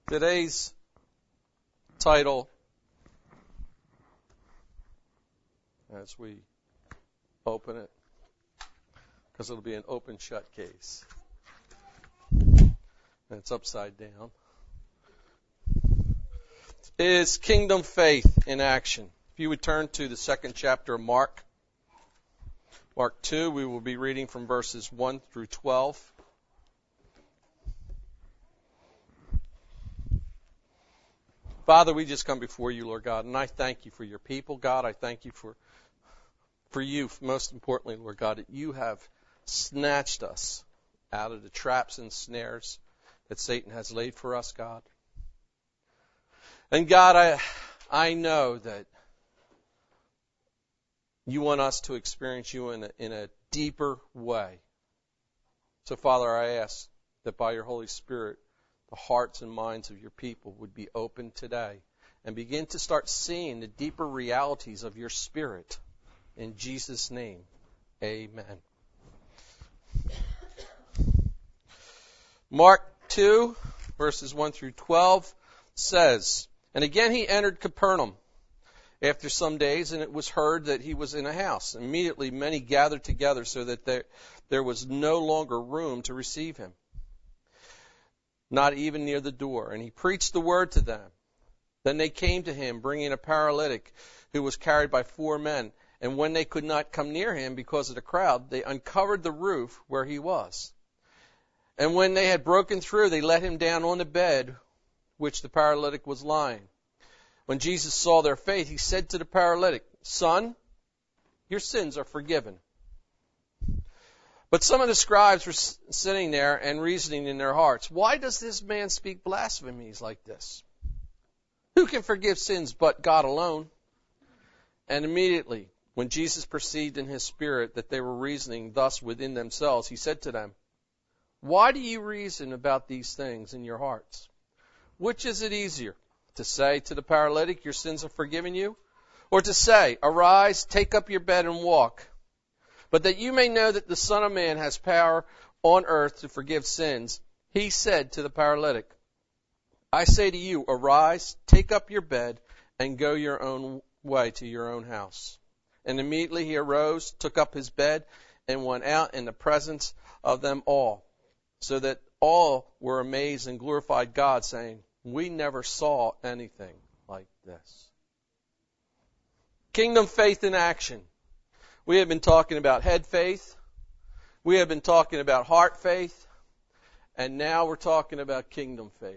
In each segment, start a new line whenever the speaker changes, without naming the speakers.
Today's title, as we open it, because it'll be an open shut case, and it's upside down, is Kingdom Faith in Action. If you would turn to the second chapter of Mark 2, we will be reading from verses 1 through 12. Father, we just come before you, Lord God, and I thank you for your people, God. I thank you for you, most importantly, Lord God, that you have snatched us out of the traps and snares that Satan has laid for us, God. And God, I know that you want us to experience you in a deeper way. So, Father, I ask that by your Holy Spirit, the hearts and minds of your people would be open today and begin to start seeing the deeper realities of your Spirit. In Jesus' name, amen. Mark 2, verses 1 through 12 says, "And again he entered Capernaum after some days, and it was heard that he was in a house. Immediately many gathered together so that there was no longer room to receive him, not even near the door. And he preached the word to them. Then they came to him, bringing a paralytic who was carried by 4 men. And when they could not come near him because of the crowd, they uncovered the roof where he was. And when they had broken through, they let him down on the bed which the paralytic was lying. When Jesus saw their faith, he said to the paralytic, 'Son, your sins are forgiven.' But some of the scribes were sitting there and reasoning in their hearts, 'Why does this man speak blasphemies like this? Who can forgive sins but God alone?' And immediately, when Jesus perceived in his spirit that they were reasoning thus within themselves, he said to them, 'Why do you reason about these things in your hearts? Which is it easier, to say to the paralytic, your sins are forgiven you, or to say, arise, take up your bed and walk? But that you may know that the Son of Man has power on earth to forgive sins,' he said to the paralytic, 'I say to you, arise, take up your bed, and go your own way to your own house.' And immediately he arose, took up his bed, and went out in the presence of them all, so that all were amazed and glorified God, saying, 'We never saw anything like this.'" Kingdom faith in action. We have been talking about head faith. We have been talking about heart faith. And now we're talking about kingdom faith.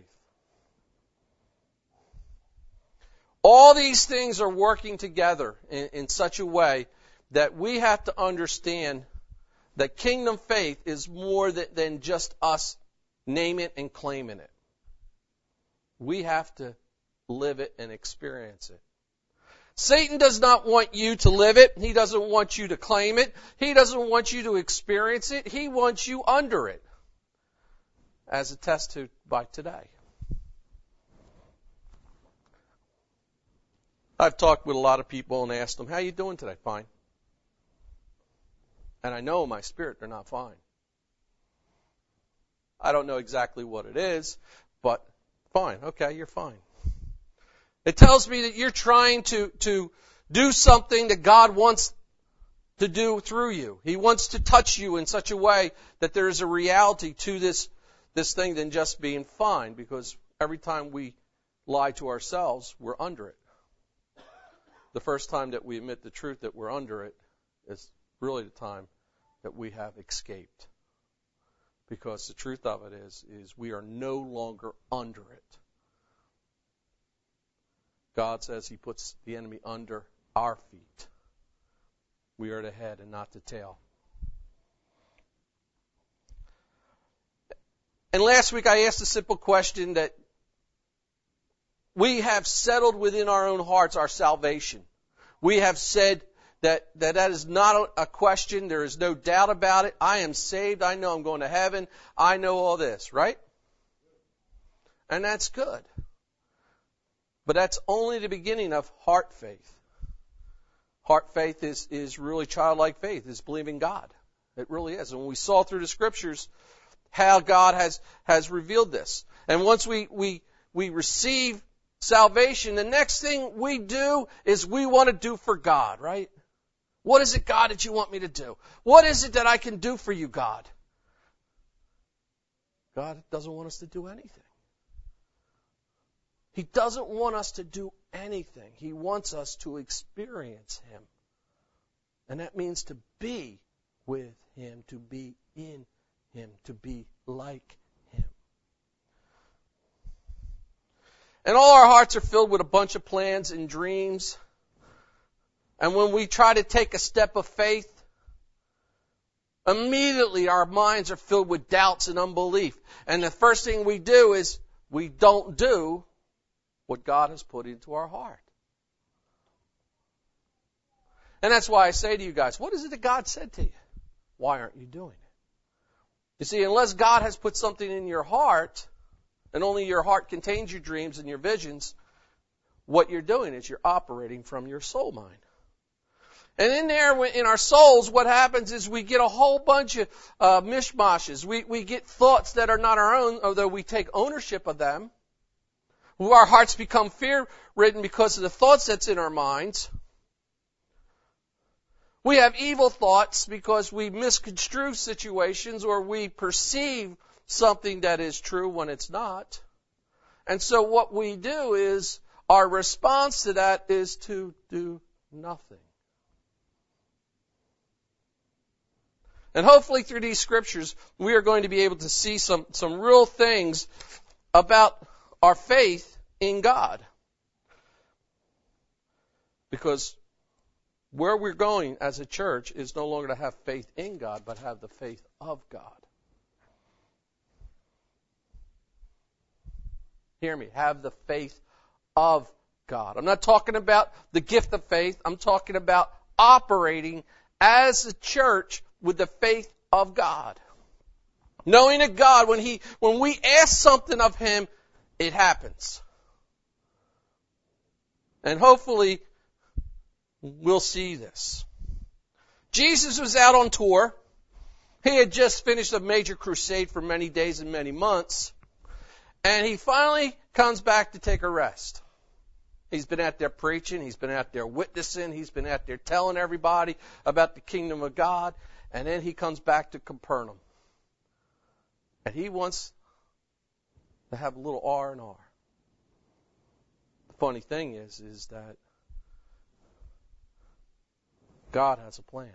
All these things are working together in such a way that we have to understand that kingdom faith is more than just us name it and claiming it. We have to live it and experience it. Satan does not want you to live it. He doesn't want you to claim it. He doesn't want you to experience it. He wants you under it, as attested by today. I've talked with a lot of people and asked them, "How are you doing today?" "Fine." And I know in my spirit they're not fine. I don't know exactly what it is, but fine. Okay, you're fine. It tells me that you're trying to do something that God wants to do through you. He wants to touch you in such a way that there is a reality to this thing than just being fine, because every time we lie to ourselves, we're under it. The first time that we admit the truth that we're under it is really the time that we have escaped. Because the truth of it is we are no longer under it. God says he puts the enemy under our feet. We are the head and not the tail. And last week I asked a simple question that we have settled within our own hearts our salvation. We have said that is not a question. There is no doubt about it. I am saved. I know I'm going to heaven. I know all this, right? And that's good. But that's only the beginning of heart faith. Heart faith is really childlike faith, is believing God. It really is. And we saw through the Scriptures how God has revealed this. And once we we receive salvation, the next thing we do is we want to do for God, right? What is it, God, that you want me to do? What is it that I can do for you, God? God doesn't want us to do anything. He doesn't want us to do anything. He wants us to experience Him. And that means to be with Him, to be in Him, to be like Him. And all our hearts are filled with a bunch of plans and dreams. And when we try to take a step of faith, immediately our minds are filled with doubts and unbelief. And the first thing we do is we don't do what God has put into our heart. And that's why I say to you guys, what is it that God said to you? Why aren't you doing it? You see, unless God has put something in your heart, and only your heart contains your dreams and your visions, what you're doing is you're operating from your soul mind. And in there, in our souls, what happens is we get a whole bunch of mishmashes. We get thoughts that are not our own, although we take ownership of them. Our hearts become fear-ridden because of the thoughts that's in our minds. We have evil thoughts because we misconstrue situations or we perceive something that is true when it's not. And so what we do is, our response to that is to do nothing. And hopefully through these scriptures, we are going to be able to see some real things about our faith in God. Because where we're going as a church is no longer to have faith in God, but have the faith of God. Hear me. Have the faith of God. I'm not talking about the gift of faith. I'm talking about operating as a church with the faith of God. Knowing that God, when we ask something of Him, it happens. And hopefully, we'll see this. Jesus was out on tour. He had just finished a major crusade for many days and many months. And he finally comes back to take a rest. He's been out there preaching. He's been out there witnessing. He's been out there telling everybody about the kingdom of God. And then he comes back to Capernaum. And he wants to have a little R&R. The funny thing is that God has a plan.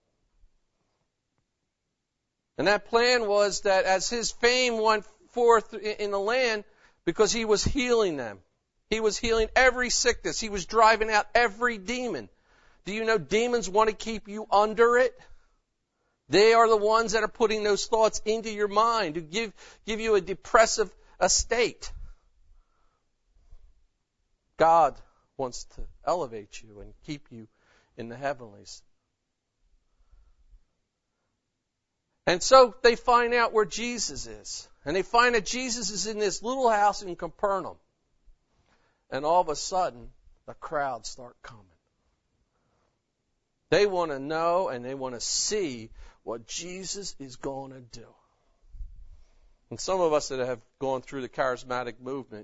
And that plan was that as His fame went forth in the land, because He was healing them. He was healing every sickness. He was driving out every demon. Do you know demons want to keep you under it? They are the ones that are putting those thoughts into your mind to give you a depressive state. God wants to elevate you and keep you in the heavenlies. And so they find out where Jesus is. And they find that Jesus is in this little house in Capernaum. And all of a sudden, the crowds start coming. They want to know and they want to see what Jesus is going to do. And some of us that have gone through the charismatic movement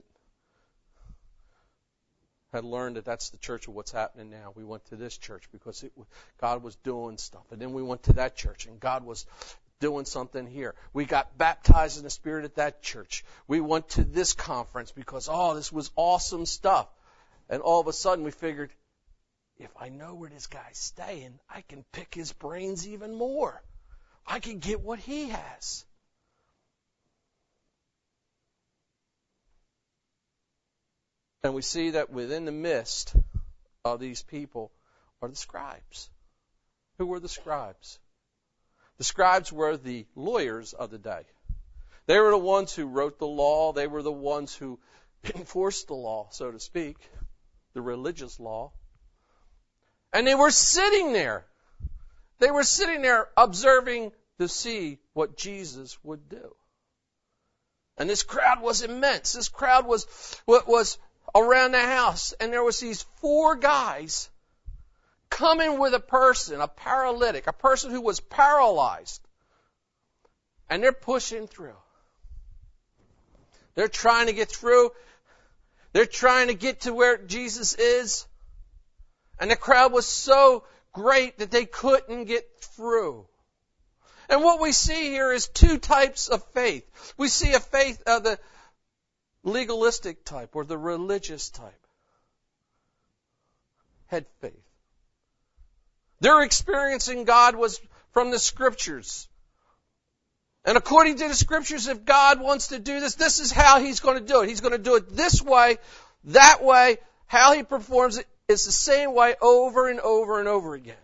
had learned that that's the church of what's happening now. We went to this church because God was doing stuff. And then we went to that church and God was doing something here. We got baptized in the Spirit at that church. We went to this conference because, this was awesome stuff. And all of a sudden we figured, if I know where this guy's staying, I can pick his brains even more. I can get what he has. And we see that within the midst of these people are the scribes. Who were the scribes? The scribes were the lawyers of the day. They were the ones who wrote the law. They were the ones who enforced the law, so to speak, the religious law. And they were sitting there. They were sitting there observing to see what Jesus would do. And this crowd was immense. This crowd was around the house. And there was these 4 guys coming with a person, a paralytic, a person who was paralyzed. And they're pushing through. They're trying to get through. They're trying to get to where Jesus is. And the crowd was so great that they couldn't get through. And what we see here is two types of faith. We see a faith of the legalistic type or the religious type. Head faith. Their experiencing God was from the Scriptures. And according to the Scriptures, if God wants to do this, this is how He's going to do it. He's going to do it this way, that way. How He performs it is the same way over and over and over again.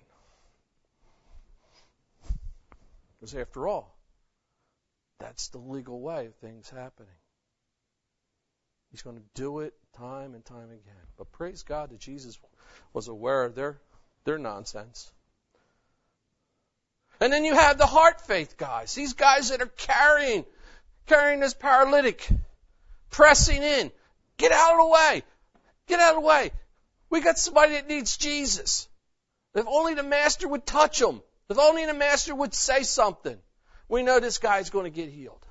Because after all, that's the legal way of things happening. He's going to do it time and time again. But praise God that Jesus was aware of their nonsense. And then you have the heart faith guys. These guys that are carrying this paralytic, pressing in. Get out of the way. Get out of the way. We got somebody that needs Jesus. If only the Master would touch him. If only the Master would say something. We know this guy's going to get healed.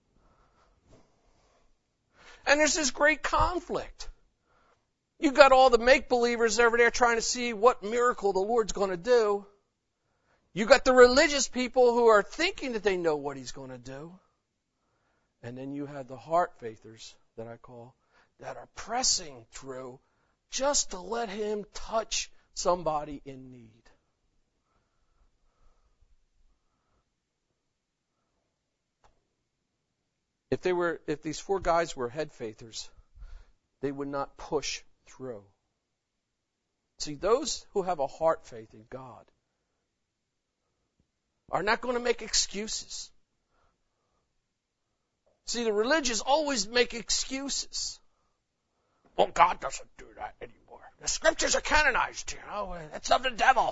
And there's this great conflict. You got all the make-believers over there trying to see what miracle the Lord's going to do. You got the religious people who are thinking that they know what He's going to do. And then you have the heart faithers that I call, that are pressing through just to let Him touch somebody in need. If these four guys were head faithers, they would not push through. See, those who have a heart faith in God are not going to make excuses. See, the religious always make excuses. Well, God doesn't do that anymore. The Scriptures are canonized, That's of the devil.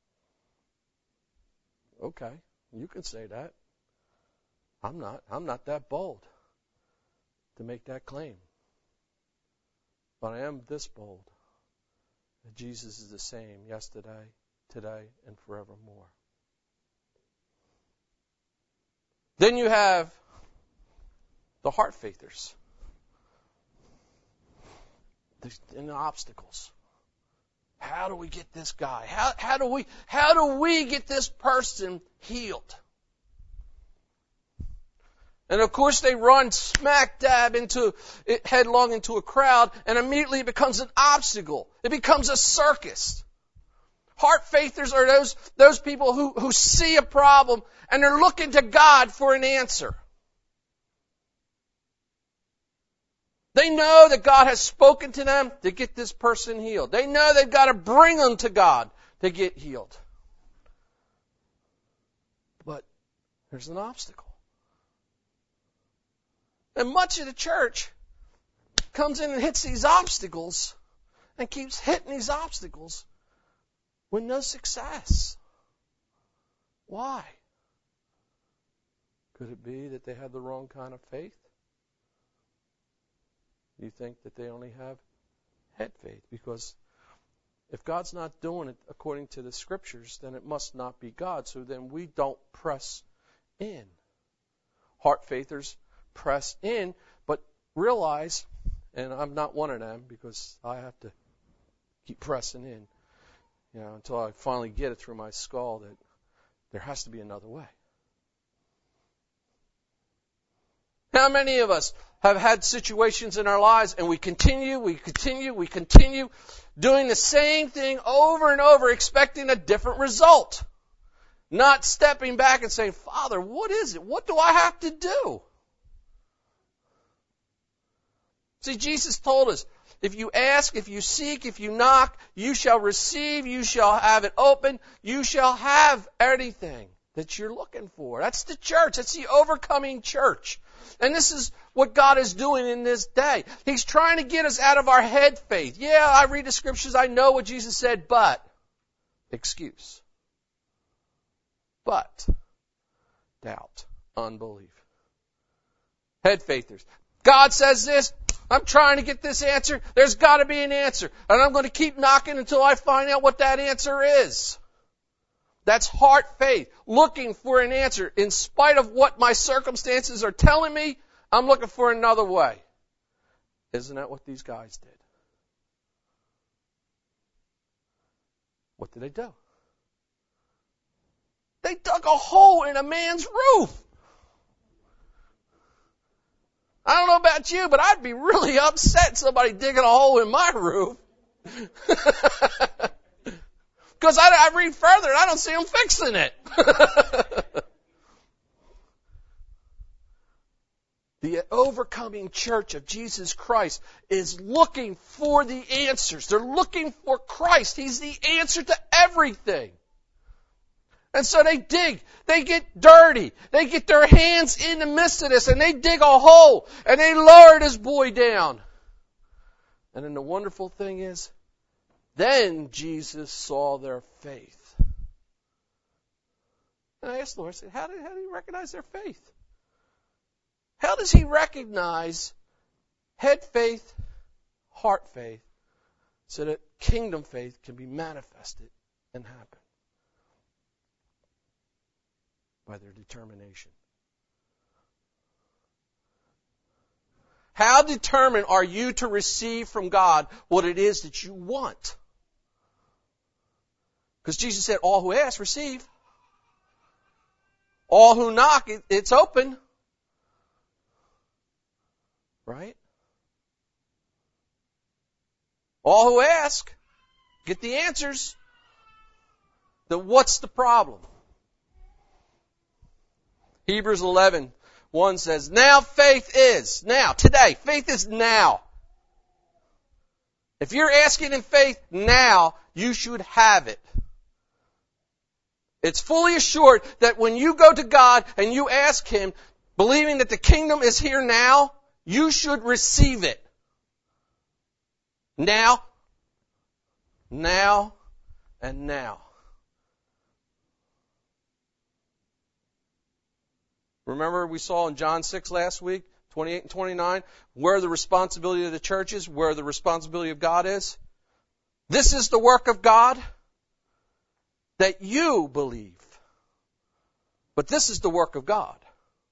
Okay, you can say that. I'm not that bold to make that claim. But I am this bold that Jesus is the same yesterday, today, and forevermore. Then you have the heart faithers and the obstacles. How do we get this guy? How do we get this person healed? And of course they run smack dab headlong into a crowd, and immediately it becomes an obstacle. It becomes a circus. Heart faithers are those people who see a problem and they're looking to God for an answer. They know that God has spoken to them to get this person healed. They know they've got to bring them to God to get healed. But there's an obstacle. And much of the church comes in and hits these obstacles and keeps hitting these obstacles with no success. Why? Could it be that they have the wrong kind of faith? You think that they only have head faith? Because if God's not doing it according to the Scriptures, then it must not be God. So then we don't press in. Heart faithers press in, but realize, and I'm not one of them because I have to keep pressing in, until I finally get it through my skull that there has to be another way. How many of us have had situations in our lives and we continue doing the same thing over and over, expecting a different result? Not stepping back and saying, Father, what is it? What do I have to do? See, Jesus told us, if you ask, if you seek, if you knock, you shall receive, you shall have it open, you shall have anything that you're looking for. That's the church. That's the overcoming church. And this is what God is doing in this day. He's trying to get us out of our head faith. Yeah, I read the Scriptures, I know what Jesus said, but excuse. But doubt, unbelief. Head faithers. God says this. I'm trying to get this answer. There's got to be an answer. And I'm going to keep knocking until I find out what that answer is. That's heart faith, looking for an answer. In spite of what my circumstances are telling me, I'm looking for another way. Isn't that what these guys did? What did they do? They dug a hole in a man's roof. I don't know about you, but I'd be really upset somebody digging a hole in my roof. Because I read further and I don't see them fixing it. The overcoming church of Jesus Christ is looking for the answers. They're looking for Christ. He's the answer to everything. And so they dig, they get dirty, they get their hands in the midst of this, and they dig a hole, and they lower this boy down. And then the wonderful thing is, then Jesus saw their faith. And I asked the Lord, I said, how did he recognize their faith? How does he recognize head faith, heart faith, so that kingdom faith can be manifested and happen? By their determination. How determined are you to receive from God what it is that you want? Because Jesus said, all who ask, receive. All who knock, it's open. Right? All who ask, get the answers. Then what's the problem? Hebrews 11:1 says, now faith is, now, today, faith is now. If you're asking in faith now, you should have it. It's fully assured that when you go to God and you ask Him, believing that the kingdom is here now, you should receive it. Now, and now. Remember we saw in John 6 last week, 28 and 29, where the responsibility of the church is, where the responsibility of God is. This is the work of God, that you believe. But this is the work of God.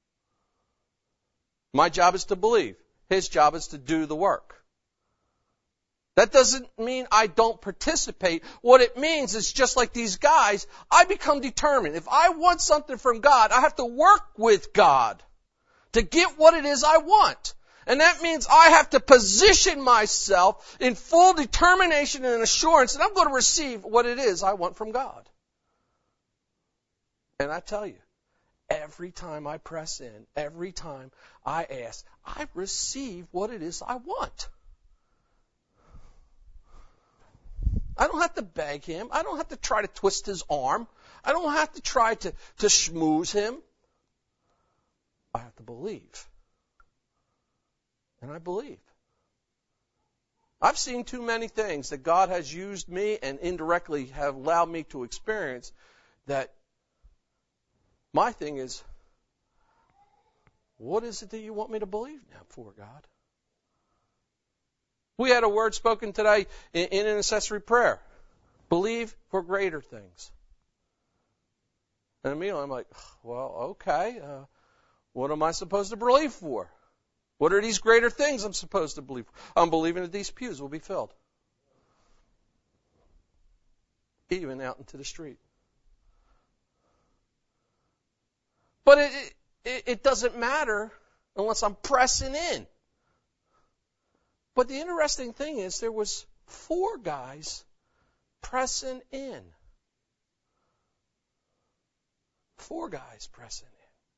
My job is to believe. His job is to do the work. That doesn't mean I don't participate. What it means is just like these guys, I become determined. If I want something from God, I have to work with God to get what it is I want. And that means I have to position myself in full determination and assurance that I'm going to receive what it is I want from God. And I tell you, every time I press in, every time I ask, I receive what it is I want. I don't have to beg Him. I don't have to try to twist His arm. I don't have to try to schmooze Him. I have to believe. And I believe. I've seen too many things that God has used me and indirectly have allowed me to experience that my thing is, what is it that you want me to believe now for, God? We had a word spoken today in intercessory prayer. Believe for greater things. And immediately I'm like, well, okay, what am I supposed to believe for? What are these greater things I'm supposed to believe for? I'm believing that these pews will be filled. Even out into the street. But it doesn't matter unless I'm pressing in. But the interesting thing is there was 4 guys pressing in. 4 guys pressing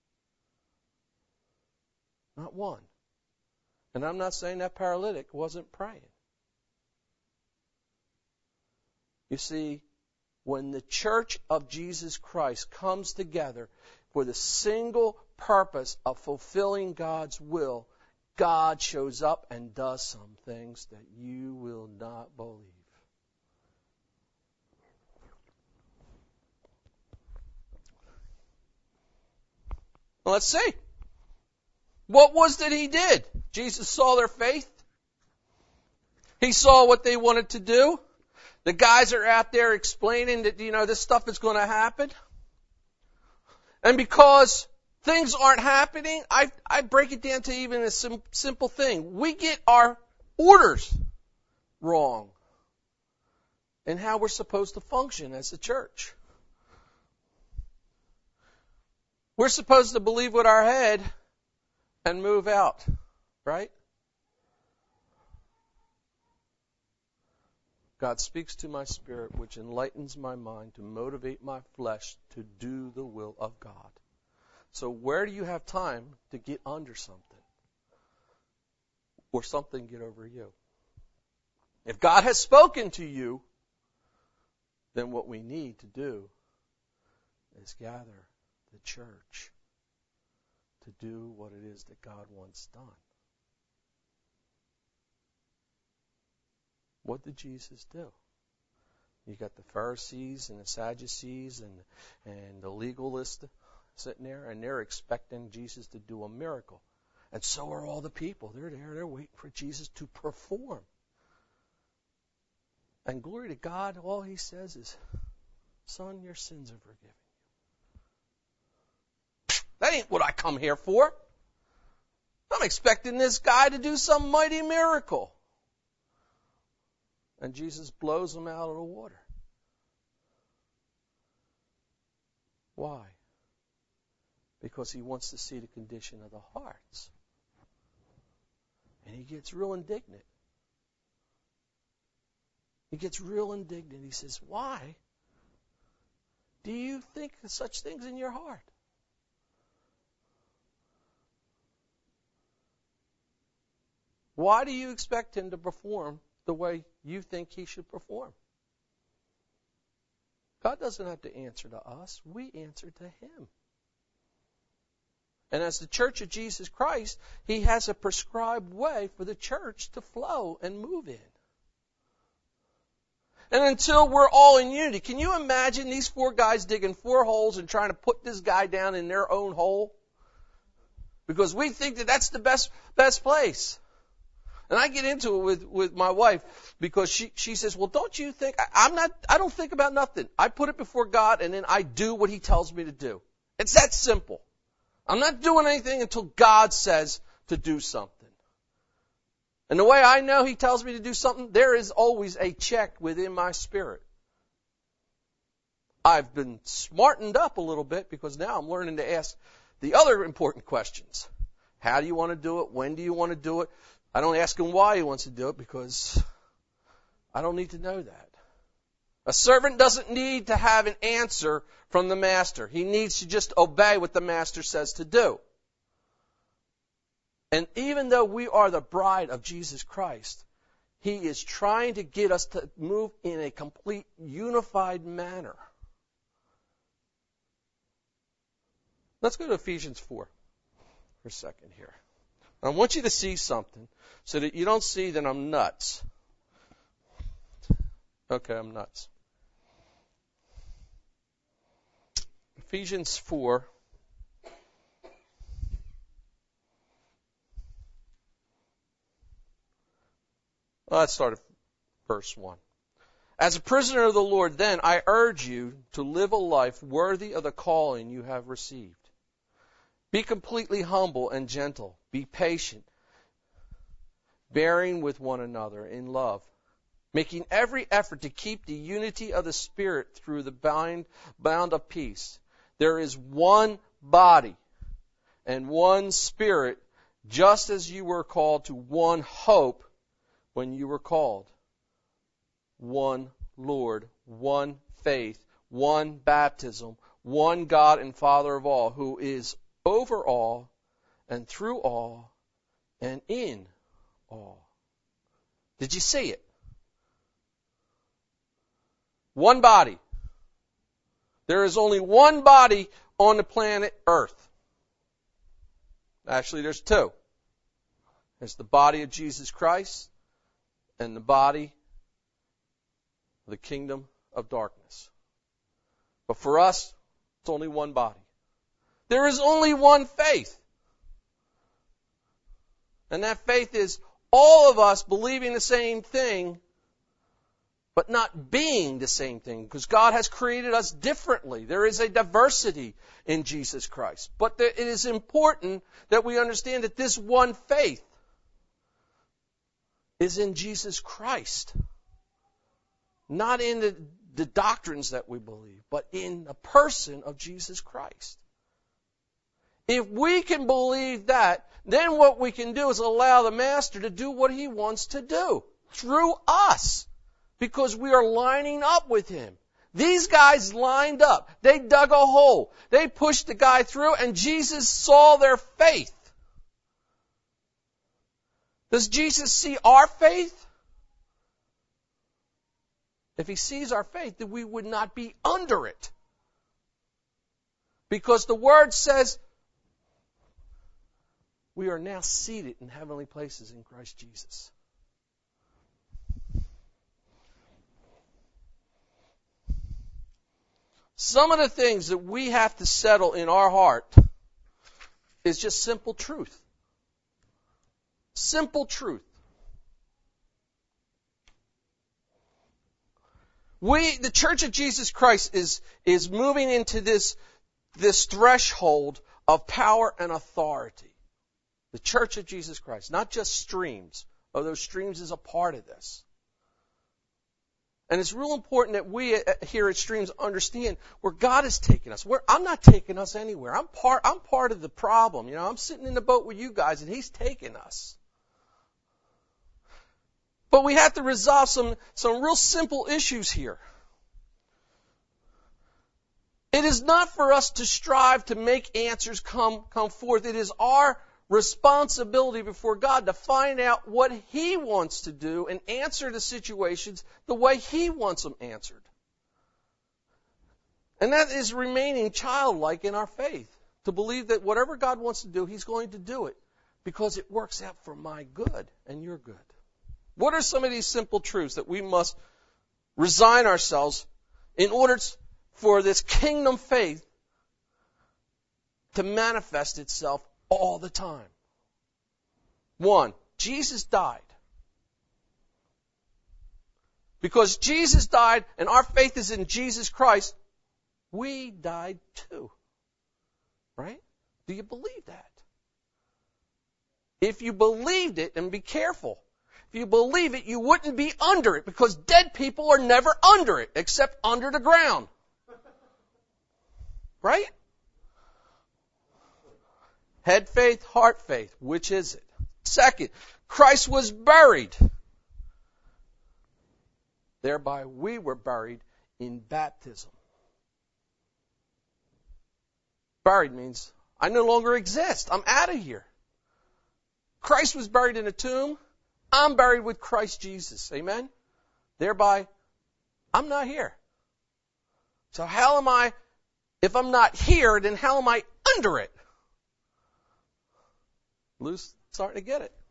in. Not one. And I'm not saying that paralytic wasn't praying. You see, when the church of Jesus Christ comes together for the single purpose of fulfilling God's will, God shows up and does some things that you will not believe. Well, let's see. What was that He did? Jesus saw their faith. He saw what they wanted to do. The guys are out there explaining that, this stuff is going to happen. And because things aren't happening, I break it down to even a simple thing. We get our orders wrong in how we're supposed to function as a church. We're supposed to believe with our head and move out, right? God speaks to my spirit, which enlightens my mind to motivate my flesh to do the will of God. So where do you have time to get under something? Or something get over you? If God has spoken to you, then what we need to do is gather the church to do what it is that God wants done. What did Jesus do? You got the Pharisees and the Sadducees and the legalists sitting there, and they're expecting Jesus to do a miracle. And so are all the people. They're there, they're waiting for Jesus to perform. And glory to God, all he says is, son, your sins are forgiven. That ain't what I come here for. I'm expecting this guy to do some mighty miracle. And Jesus blows him out of the water. Why? Because he wants to see the condition of the hearts. And he gets real indignant. He gets real indignant. He says, why do you think such things in your heart? Why do you expect him to perform the way you think he should perform? God doesn't have to answer to us. We answer to him. And as the Church of Jesus Christ, he has a prescribed way for the church to flow and move in. And until we're all in unity, can you imagine these 4 guys digging 4 holes and trying to put this guy down in their own hole? Because we think that that's the best place. And I get into it with my wife because she says, well, don't you think, I don't think about nothing. I put it before God and then I do what he tells me to do. It's that simple. I'm not doing anything until God says to do something. And the way I know he tells me to do something, there is always a check within my spirit. I've been smartened up a little bit because now I'm learning to ask the other important questions. How do you want to do it? When do you want to do it? I don't ask him why he wants to do it because I don't need to know that. A servant doesn't need to have an answer from the master. He needs to just obey what the master says to do. And even though we are the bride of Jesus Christ, he is trying to get us to move in a complete unified manner. Let's go to Ephesians 4 for a second here. I want you to see something so that you don't see that I'm nuts. Okay, I'm nuts. Ephesians 4. Let's start at verse 1. As a prisoner of the Lord, then, I urge you to live a life worthy of the calling you have received. Be completely humble and gentle. Be patient, bearing with one another in love, making every effort to keep the unity of the Spirit through the bound of peace. There is one body and one Spirit, just as you were called to one hope when you were called. One Lord, one faith, one baptism, one God and Father of all, who is over all and through all and in all. Did you see it? One body. There is only one body on the planet Earth. Actually, there's 2. There's the body of Jesus Christ and the body of the kingdom of darkness. But for us, it's only one body. There is only one faith. And that faith is all of us believing the same thing, but not being the same thing, because God has created us differently. There is a diversity in Jesus Christ. But it is important that we understand that this one faith is in Jesus Christ. Not in the doctrines that we believe, but in the person of Jesus Christ. If we can believe that, then what we can do is allow the Master to do what He wants to do through us, because we are lining up with Him. These guys lined up. They dug a hole. They pushed the guy through, and Jesus saw their faith. Does Jesus see our faith? If He sees our faith, then we would not be under it. Because the Word says we are now seated in heavenly places in Christ Jesus. Some of the things that we have to settle in our heart is just simple truth. Simple truth. The Church of Jesus Christ is moving into this threshold of power and authority. The Church of Jesus Christ, not just streams, although streams is a part of this. And it's real important that we here at Streams understand where God is taking us. I'm not taking us anywhere. I'm part of the problem. You know, I'm sitting in the boat with you guys, and He's taking us. But we have to resolve some real simple issues here. It is not for us to strive to make answers come forth. It is our responsibility before God to find out what He wants to do and answer the situations the way He wants them answered. And that is remaining childlike in our faith, to believe that whatever God wants to do, He's going to do it, because it works out for my good and your good. What are some of these simple truths that we must resign ourselves in order for this kingdom faith to manifest itself all the time? 1, Jesus died. Because Jesus died and our faith is in Jesus Christ, we died too. Right? Do you believe that? If you believed it, and be careful, if you believe it, you wouldn't be under it, because dead people are never under it, except under the ground. Right? Head faith, heart faith. Which is it? 2, Christ was buried. Thereby we were buried in baptism. Buried means I no longer exist. I'm out of here. Christ was buried in a tomb. I'm buried with Christ Jesus. Amen? Thereby, I'm not here. So how am I, if I'm not here, then how am I under it? Lou's starting to get it.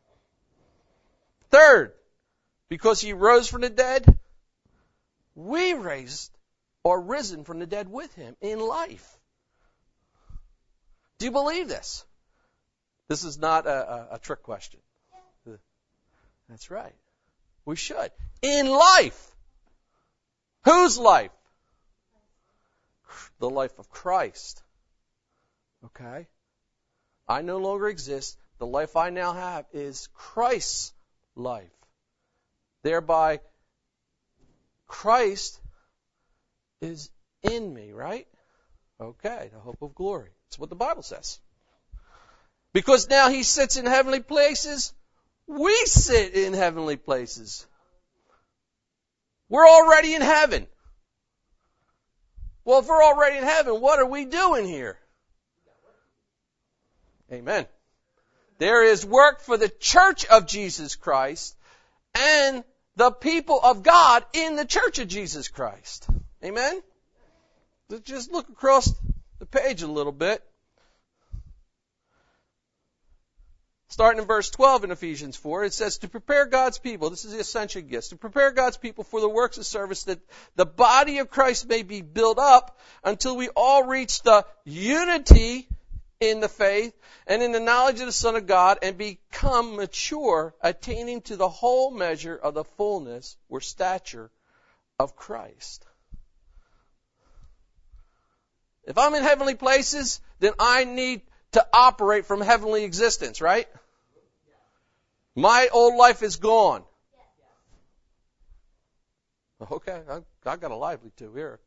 3, because He rose from the dead, we risen from the dead with Him in life. Do you believe this? This is not a trick question. That's right. We should. In life. Whose life? The life of Christ. Okay? I no longer exist. The life I now have is Christ's life. Thereby, Christ is in me, right? Okay, the hope of glory. That's what the Bible says. Because now He sits in heavenly places, we sit in heavenly places. We're already in heaven. Well, if we're already in heaven, what are we doing here? Amen. There is work for the Church of Jesus Christ and the people of God in the Church of Jesus Christ. Amen? Let's just look across the page a little bit. Starting in verse 12 in Ephesians 4, it says, to prepare God's people, this is the ascension gifts, to prepare God's people for the works of service, that the body of Christ may be built up until we all reach the unity in the faith and in the knowledge of the Son of God, and become mature, attaining to the whole measure of the fullness or stature of Christ. If I'm in heavenly places, then I need to operate from heavenly existence, right? My old life is gone. Okay, I got a lively two here.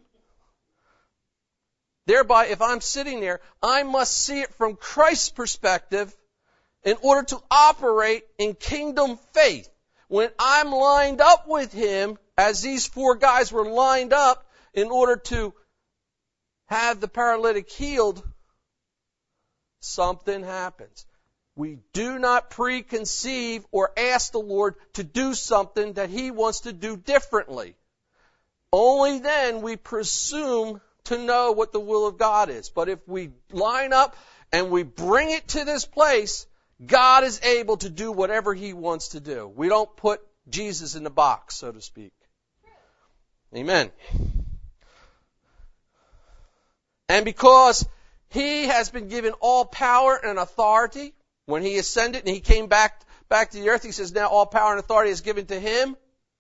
Thereby, if I'm sitting there, I must see it from Christ's perspective in order to operate in kingdom faith. When I'm lined up with Him, as these four guys were lined up in order to have the paralytic healed, something happens. We do not preconceive or ask the Lord to do something that He wants to do differently. Only then we presume to know what the will of God is. But if we line up and we bring it to this place, God is able to do whatever He wants to do. We don't put Jesus in the box, so to speak. Amen. And because He has been given all power and authority, when He ascended and He came back to the earth, He says now all power and authority is given to Him.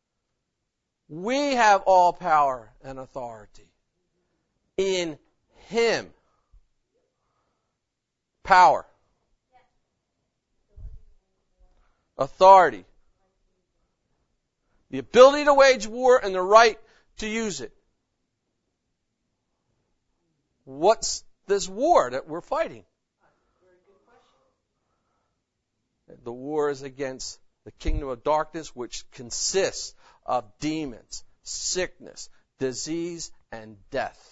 We have all power and authority in Him. Power. Authority. The ability to wage war and the right to use it. What's this war that we're fighting? The war is against the kingdom of darkness, which consists of demons, sickness, disease, and death.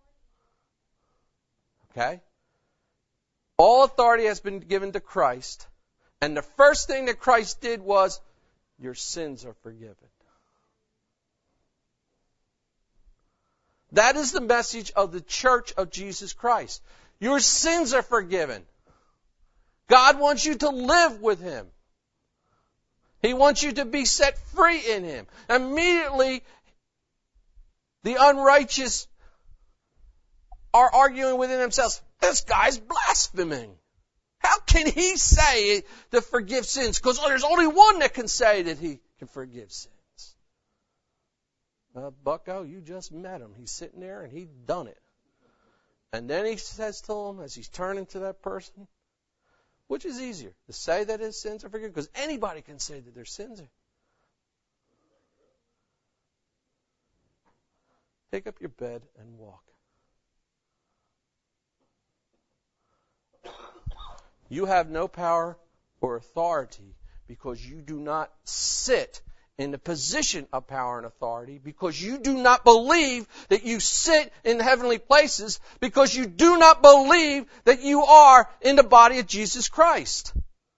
Okay? All authority has been given to Christ. And the first thing that Christ did was, your sins are forgiven. That is the message of the Church of Jesus Christ. Your sins are forgiven. God wants you to live with Him. He wants you to be set free in Him. Immediately, the unrighteous are arguing within themselves, this guy's blaspheming. How can he say to forgive sins? Because there's only one that can say that he can forgive sins. Bucko, you just met him. He's sitting there and he's done it. And then he says to him, as he's turning to that person, which is easier, to say that his sins are forgiven? Because anybody can say that their sins are. Take up your bed and walk. You have no power or authority because you do not sit in the position of power and authority, because you do not believe that you sit in heavenly places, because you do not believe that you are in the body of Jesus Christ.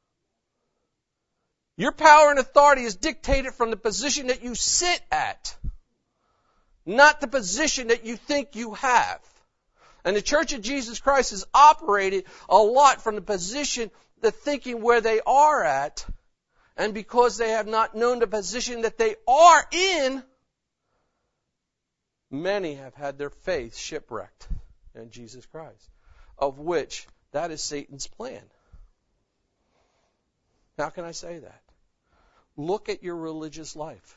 Your power and authority is dictated from the position that you sit at, not the position that you think you have. And the Church of Jesus Christ has operated a lot from the position, the thinking where they are at. And because they have not known the position that they are in, many have had their faith shipwrecked in Jesus Christ, of which that is Satan's plan. How can I say that? Look at your religious life.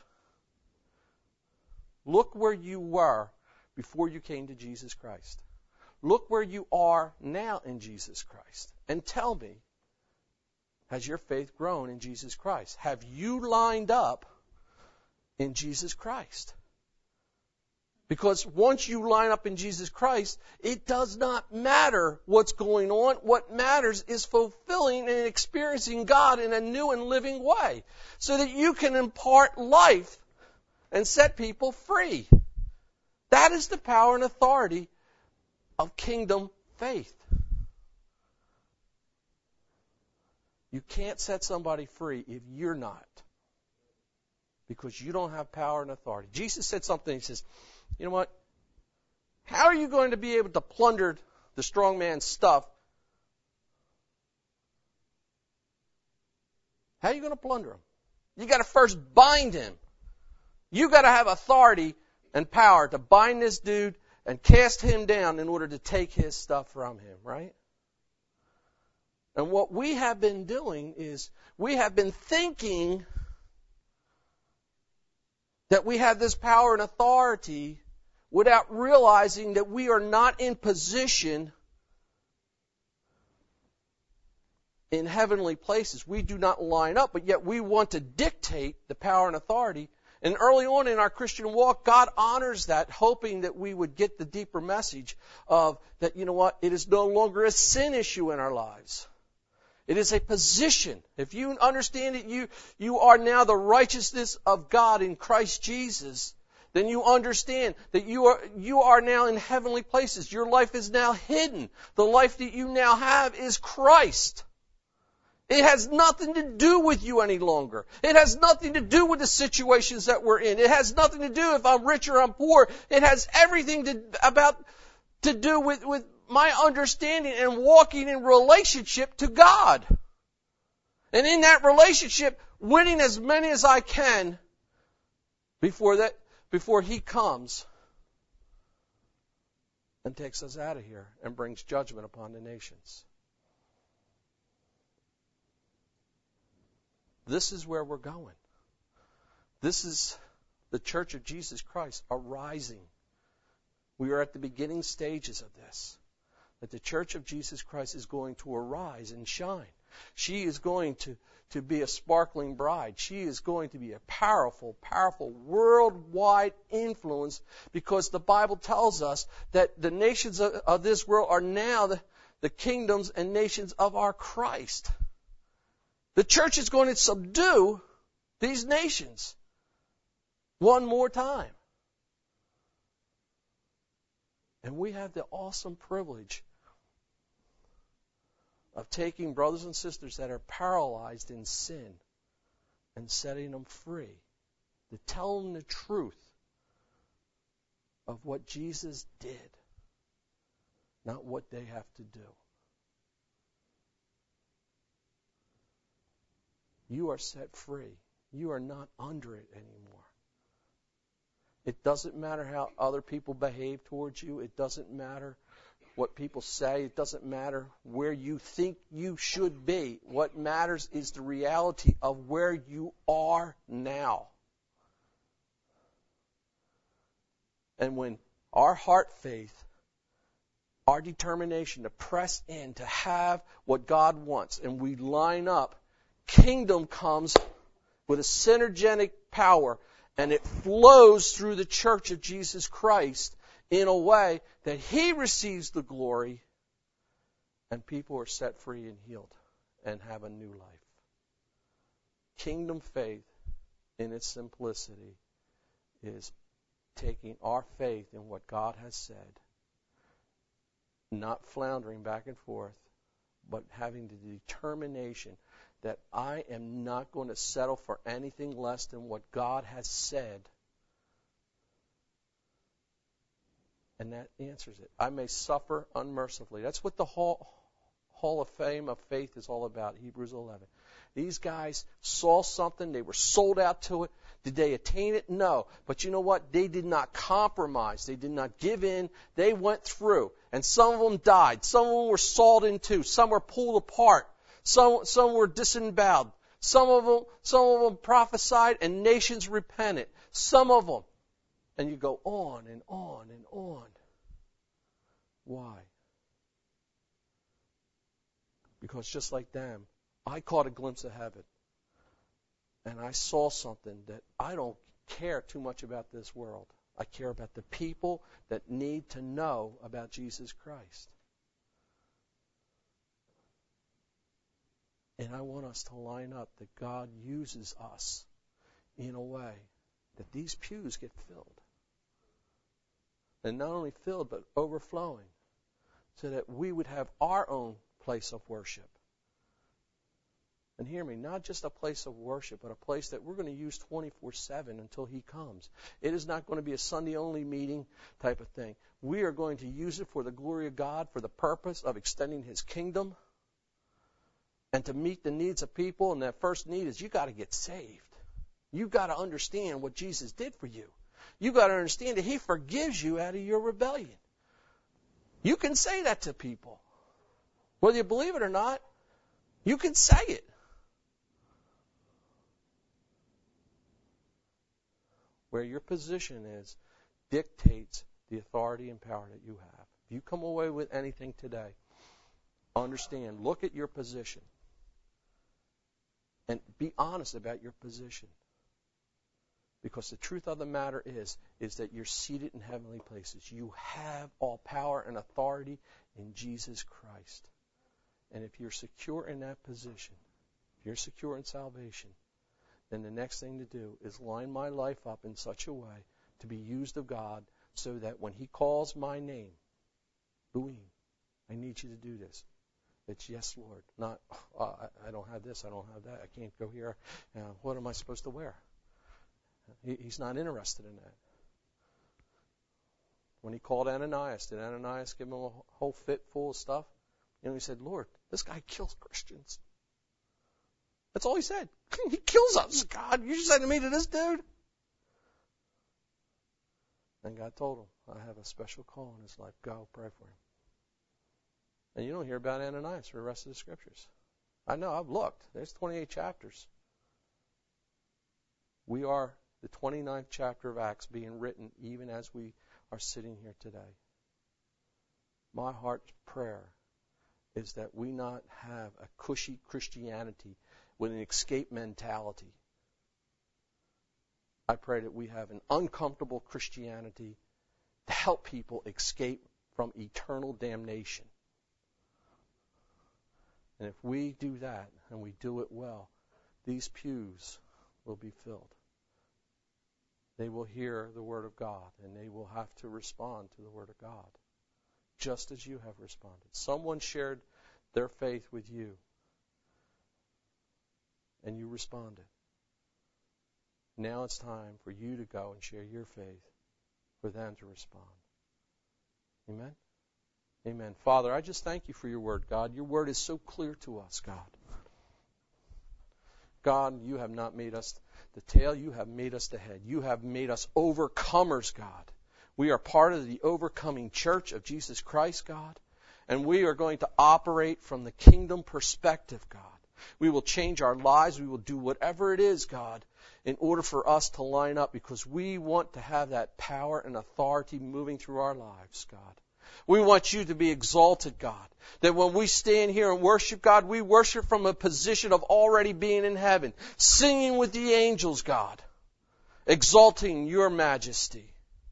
Look where you were before you came to Jesus Christ. Look where you are now in Jesus Christ. And tell me, has your faith grown in Jesus Christ? Have you lined up in Jesus Christ? Because once you line up in Jesus Christ, it does not matter what's going on. What matters is fulfilling and experiencing God in a new and living way, so that you can impart life and set people free. That is the power and authority of kingdom faith. You can't set somebody free if you're not, because you don't have power and authority. Jesus said something. He says, you know what? How are you going to be able to plunder the strong man's stuff? How are you going to plunder him? You got to first bind him. You got to have authority and power to bind this dude and cast him down in order to take his stuff from him, right? And what we have been doing is we have been thinking that we have this power and authority without realizing that we are not in position in heavenly places. We do not line up, but yet we want to dictate the power and authority And early on in our Christian walk, God honors that, hoping that we would get the deeper message of that, you know what, it is no longer a sin issue in our lives. It is a position. If you understand that you are now the righteousness of God in Christ Jesus, then you understand that you are now in heavenly places. Your life is now hidden. The life that you now have is Christ. It has nothing to do with you any longer. It has nothing to do with the situations that we're in. It has nothing to do if I'm rich or I'm poor. It has everything to do with my understanding and walking in relationship to God. And in that relationship, winning as many as I can before He comes and takes us out of here and brings judgment upon the nations. This is where we're going. This is the Church of Jesus Christ arising. We are at the beginning stages of this. That the Church of Jesus Christ is going to arise and shine. She is going to be a sparkling bride. She is going to be a powerful, powerful worldwide influence, because the Bible tells us that the nations of this world are now the kingdoms and nations of our Christ. The church is going to subdue these nations one more time. And we have the awesome privilege of taking brothers and sisters that are paralyzed in sin and setting them free, to tell them the truth of what Jesus did, not what they have to do. You are set free. You are not under it anymore. It doesn't matter how other people behave towards you. It doesn't matter what people say. It doesn't matter where you think you should be. What matters is the reality of where you are now. And when our heart faith, our determination to press in, to have what God wants, and we line up, kingdom comes with a synergetic power, and it flows through the Church of Jesus Christ in a way that He receives the glory, and people are set free and healed and have a new life. Kingdom faith, in its simplicity, is taking our faith in what God has said, not floundering back and forth, but having the determination that I am not going to settle for anything less than what God has said. And that answers it. I may suffer unmercifully. That's what the Hall of Fame of faith is all about, Hebrews 11. These guys saw something. They were sold out to it. Did they attain it? No. But you know what? They did not compromise. They did not give in. They went through. And some of them died. Some of them were sawed in two. Some were pulled apart. Some were disemboweled. Some of them prophesied and nations repented. Some of them. And you go on and on and on. Why? Because just like them, I caught a glimpse of heaven. And I saw something that I don't care too much about this world. I care about the people that need to know about Jesus Christ. And I want us to line up that God uses us in a way that these pews get filled. And not only filled, but overflowing. So that we would have our own place of worship. And hear me, not just a place of worship, but a place that we're going to use 24/7 until He comes. It is not going to be a Sunday-only meeting type of thing. We are going to use it for the glory of God, for the purpose of extending His kingdom, and to meet the needs of people. And that first need is you got to get saved. You got to understand what Jesus did for you. You got to understand that He forgives you out of your rebellion. You can say that to people. Whether you believe it or not, you can say it. Where your position is dictates the authority and power that you have. If you come away with anything today, understand, look at your position. And be honest about your position. Because the truth of the matter is that you're seated in heavenly places. You have all power and authority in Jesus Christ. And if you're secure in that position, if you're secure in salvation, then the next thing to do is line my life up in such a way to be used of God so that when He calls my name, Boeing, I need you to do this. It's yes, Lord. Not, I don't have this, I don't have that, I can't go here. What am I supposed to wear? He's not interested in that. When He called Ananias, did Ananias give him a whole fit full of stuff? He said, Lord, this guy kills Christians. That's all he said. He kills us, God. You sending me to this dude? And God told him, I have a special call in his life. Go, pray for him. And you don't hear about Ananias for the rest of the scriptures. I know, I've looked. There's 28 chapters. We are the 29th chapter of Acts being written even as we are sitting here today. My heart's prayer is that we not have a cushy Christianity with an escape mentality. I pray that we have an uncomfortable Christianity to help people escape from eternal damnation. And if we do that, and we do it well, these pews will be filled. They will hear the Word of God, and they will have to respond to the Word of God, just as you have responded. Someone shared their faith with you, and you responded. Now it's time for you to go and share your faith for them to respond. Amen? Amen. Father, I just thank you for your word, God. Your word is so clear to us, God. God, you have not made us the tail. You have made us the head. You have made us overcomers, God. We are part of the overcoming church of Jesus Christ, God. And we are going to operate from the kingdom perspective, God. We will change our lives. We will do whatever it is, God, in order for us to line up, because we want to have that power and authority moving through our lives, God. We want you to be exalted, God. That when we stand here and worship, God, we worship from a position of already being in heaven, singing with the angels, God, exalting your majesty.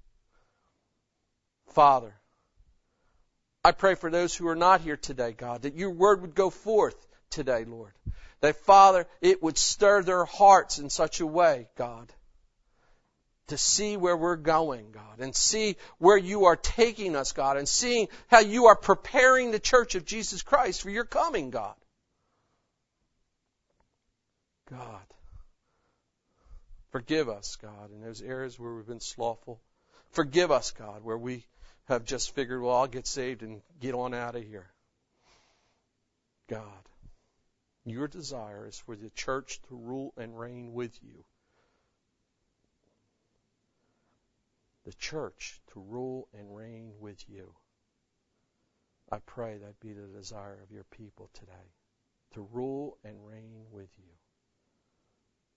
Father, I pray for those who are not here today, God, that your word would go forth today, Lord. That, Father, it would stir their hearts in such a way, God, to see where we're going, God, and see where you are taking us, God, and seeing how you are preparing the church of Jesus Christ for your coming, God. God, forgive us, God, in those areas where we've been slothful. Forgive us, God, where we have just figured, well, I'll get saved and get on out of here. God, your desire is for the church to rule and reign with you. The church to rule and reign with you. I pray that be the desire of your people today, to rule and reign with you.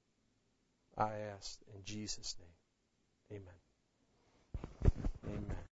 I ask in Jesus' name. Amen. Amen.